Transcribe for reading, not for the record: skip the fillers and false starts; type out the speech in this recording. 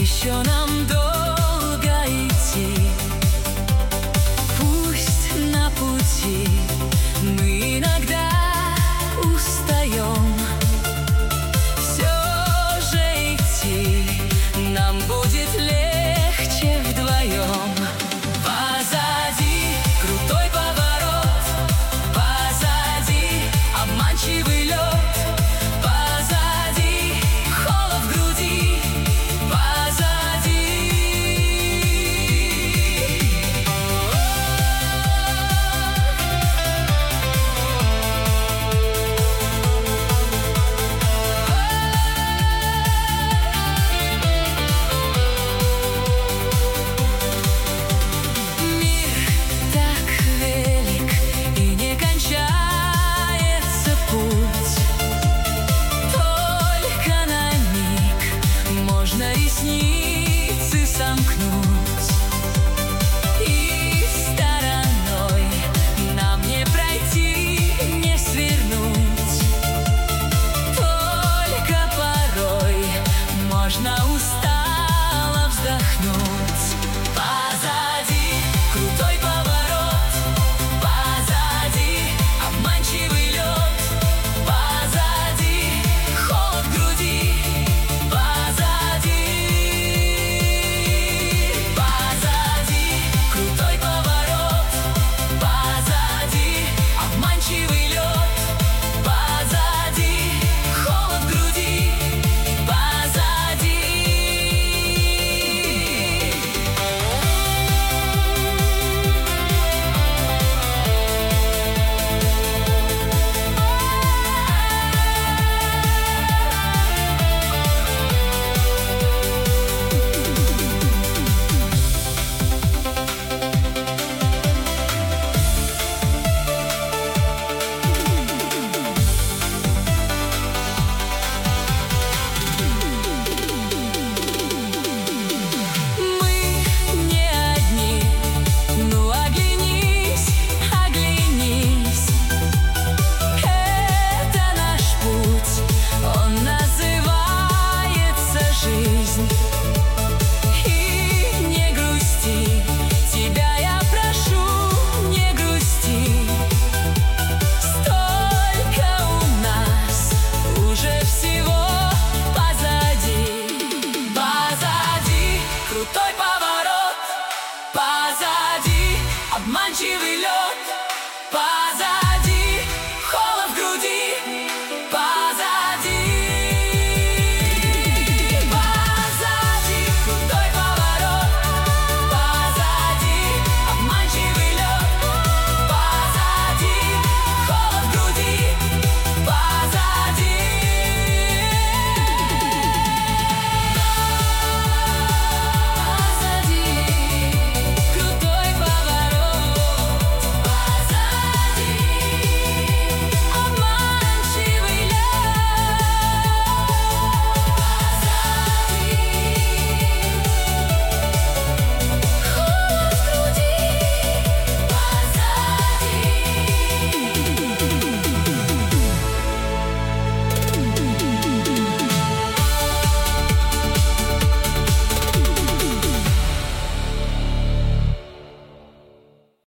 Еще нам долго идти, пусть на пути мы иногда устаем, все же идти нам будет легче вдвоем. Позади крутой поворот, позади обманчивый лед, позади холод в груди, позади. Мир так велик, и не кончается путь. Только на миг можно ресницы сомкнуть, и стороной нам не пройти, не свернуть. Только порой можно устало вздохнуть. Позади крутой поворот, позади обманчивый лед, позади холод в груди, позади. Позади крутой поворот, позади обманчивый лед, позади холод в груди, позади. Мы не одни, ну оглянись, оглянись. Это наш путь, он называется жизнь. И не грусти, тебя я прошу, не грусти. Столько у нас уже всего позади. Позади крутой поворот, позади обманчивый лед,